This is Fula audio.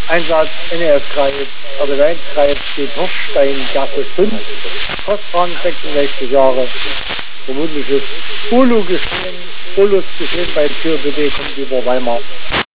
Einsatz NRS-Kreis, also der 1-Kreis steht Hochsteingasse 5, Postbank 66 Jahre. Vermutlich ist Ulu geschehen bei Tür BD kommt über Weimar.